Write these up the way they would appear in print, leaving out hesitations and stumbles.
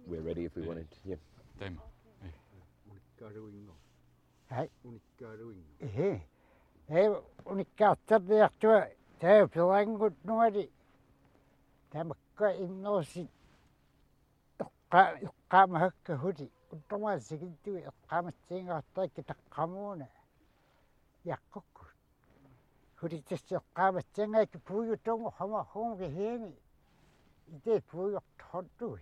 we're ready if we wanted. Yeah. Teema. Hei. Hei, unikkaattarliartua taapilangut nuali. Tamakka innoosi iqqaamahakka huli. Uttomaasigittui iqqaamatsiingaartaikki taqqamuuna. Yaqqukku. Huli tassi iqqaamatsiingaikki puujutungu hamarruungi hiini. Ite puujortortui.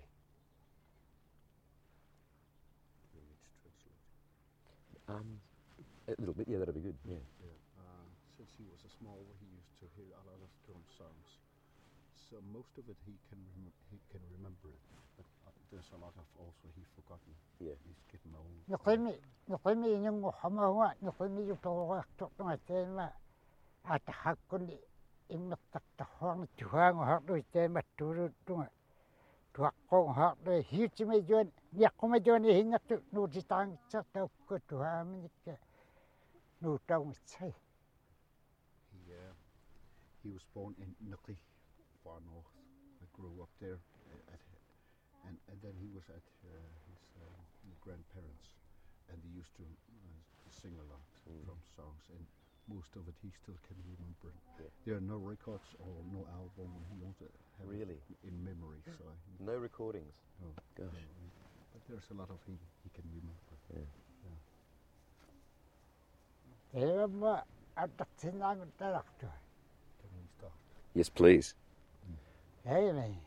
A little bit, yeah, that'd be good. Yeah. Since he was a small, he used to hear a lot of drum songs. So most of it he can remember it, but there's a lot of also he's forgotten. Yeah. He's getting old. Nuqimi inungu hamahuwa nuqimi yutorluartortunga atahakkuni immertartarhuarni tuhaangu harlui teemattuuluttunga tuaqqoon harlui hiutimajun niaqqumajuni hingertu nuutitaangitsartaukku tuhaaminikka nuutaungitsai. He was born in Nuki, far north. I grew up there, and then he was at his grandparents, and they used to sing a lot drum songs, and most of it he still can remember. Yeah. There are no records or no album. He wants to have Really? it in memory. So No recordings. no, Gosh. no, but there's a lot of he can remember. Teemma attartinaanguttalaqtua. Can we start? Yes, please. Hei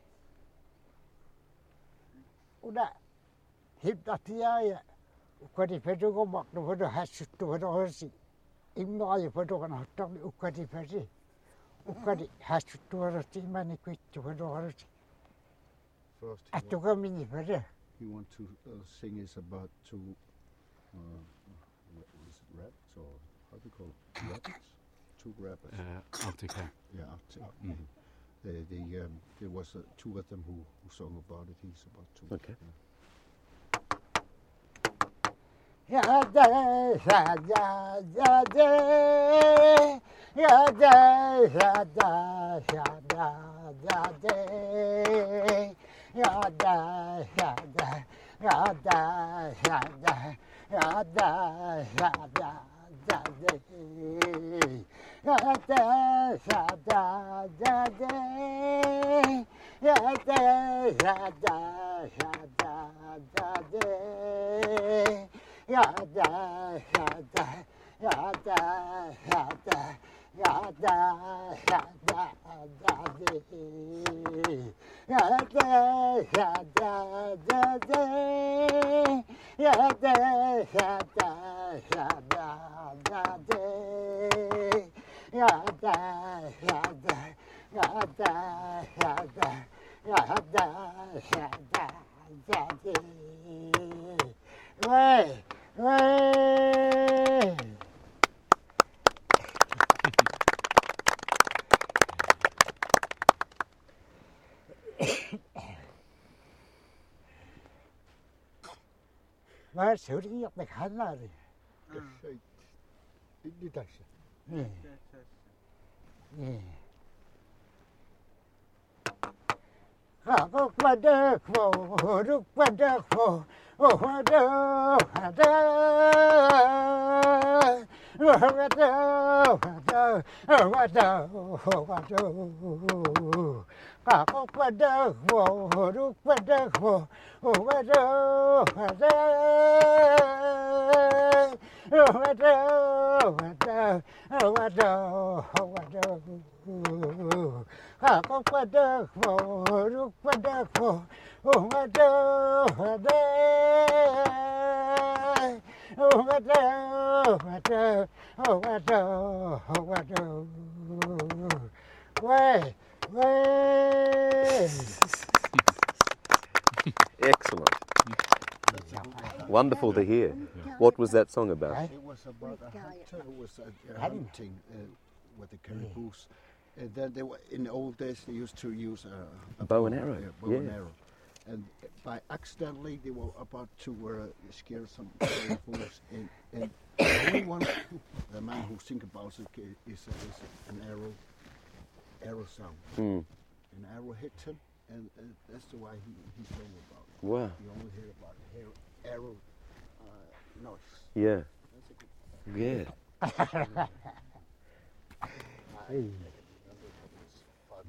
Una hiptatiaia ukkati petukumaktu petu hassuttu petuhorsi. Immaaju petukana hottorni ukkati peti. Ukkati hassuttu petuhorsi imani kuittu petuhorsi. First, Attukamini petu. he want to sing is about two. Is it rabbits or how do you call it? Rabbits? Two rabbits. Arctic Hare. Yeah, there was two of them who sung about it. He's about two. Okay. Yada yada yada yada yada yada yada yada yada yada yada yada yada Mä syrjin jotain hänäri. Niin. Niin. Kakukwadakwo, rukwadakwo, Excellent. Wonderful to hear. What was that song about? It was about a hunter who was hunting with the caribous. Then they were, in the old days they used to use a Bow and arrow. bow and arrow. And by accidentally they were about to scare some caribous. And the only one, the man who think about it is an arrow sound. Mm. An arrow hit him, and that's the why he told about. Wow. You only hear about arrow noise. Yeah. That's a good. Yeah. Hey.